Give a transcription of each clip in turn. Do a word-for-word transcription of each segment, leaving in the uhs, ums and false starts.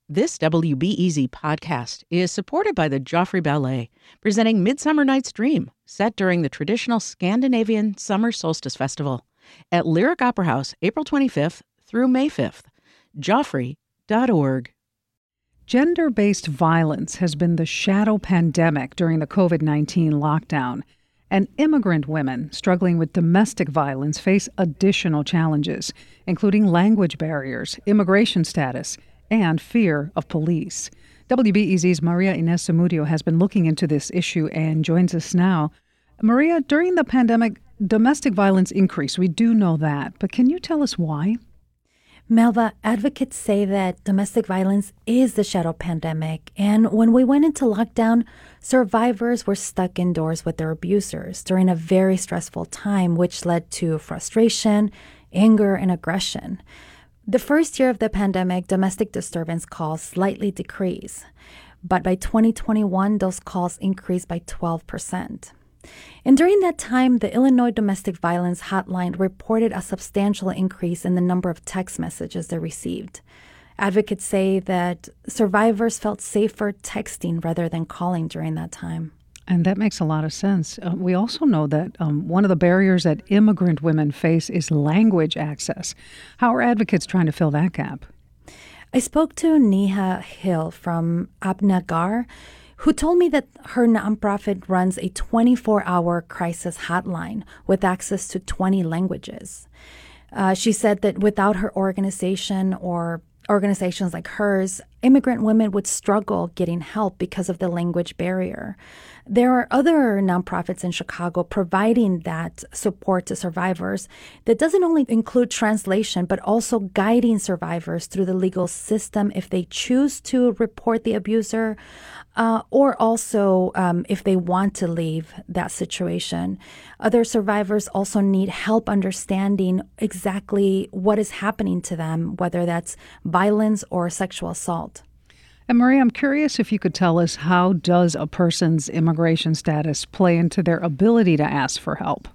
This W B E Z podcast is supported by the Joffrey Ballet, presenting Midsummer Night's Dream, set during the traditional Scandinavian Summer Solstice Festival at Lyric Opera House, April twenty-fifth through May fifth. Joffrey dot org. Gender-based violence has been the shadow pandemic during the covid nineteen lockdown, and immigrant women struggling with domestic violence face additional challenges, including language barriers, immigration status, and fear of police. W B E Z's Maria Inez Zamudio has been looking into this issue and joins us now. Maria, during the pandemic, domestic violence increased. We do know that, but can you tell us why? Melba, advocates say that domestic violence is the shadow pandemic, and when we went into lockdown, survivors were stuck indoors with their abusers during a very stressful time, which led to frustration, anger, and aggression. The first year of the pandemic, domestic disturbance calls slightly decreased, but by twenty twenty-one, those calls increased by twelve percent. And during that time, the Illinois Domestic Violence Hotline reported a substantial increase in the number of text messages they received. Advocates say that survivors felt safer texting rather than calling during that time. And that makes a lot of sense. Uh, we also know that um, one of the barriers that immigrant women face is language access. How are advocates trying to fill that gap? I spoke to Neha Hill from Abnagar, who told me that her nonprofit runs a twenty-four hour crisis hotline with access to twenty languages. Uh, she said that without her organization or organizations like hers, immigrant women would struggle getting help because of the language barrier. There are other nonprofits in Chicago providing that support to survivors that doesn't only include translation, but also guiding survivors through the legal system if they choose to report the abuser, uh, or also um, if they want to leave that situation. Other survivors also need help understanding exactly what is happening to them, whether that's violence or sexual assault. And Maria, I'm curious if you could tell us, how does a person's immigration status play into their ability to ask for help?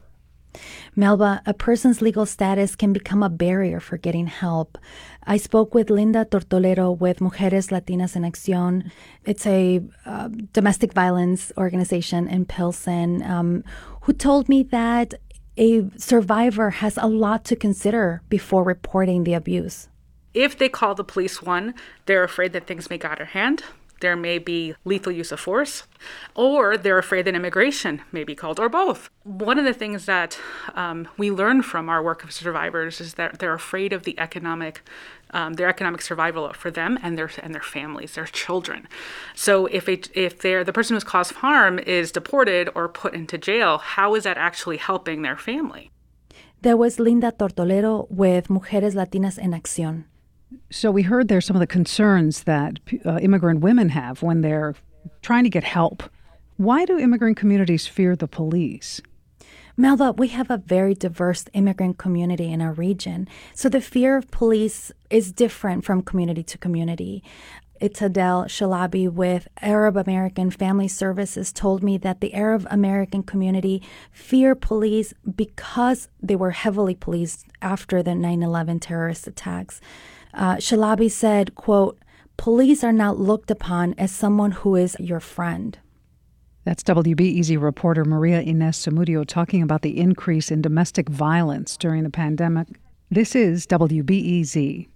Melba, a person's legal status can become a barrier for getting help. I spoke with Linda Tortolero with Mujeres Latinas en Acción. It's a uh, domestic violence organization in Pilsen, um, who told me that a survivor has a lot to consider before reporting the abuse. If they call the police, one, they're afraid that things may get out of hand. There may be lethal use of force, or they're afraid that immigration may be called, or both. One of the things that um, we learn from our work of survivors is that they're afraid of the economic, um, their economic survival for them and their and their families, their children. So if it, if they're the person who's caused harm is deported or put into jail, how is that actually helping their family? There was Linda Tortolero with Mujeres Latinas en Acción. So we heard there's some of the concerns that uh, immigrant women have when they're trying to get help. Why do immigrant communities fear the police? Melba, we have a very diverse immigrant community in our region, so the fear of police is different from community to community. Itadel Shalabi with Arab American Family Services told me that the Arab American community fear police because they were heavily policed after the nine eleven terrorist attacks. Uh, Shalabi said, quote, "Police are not looked upon as someone who is your friend." That's W B E Z reporter Maria Inez Zamudio talking about the increase in domestic violence during the pandemic. This is W B E Z.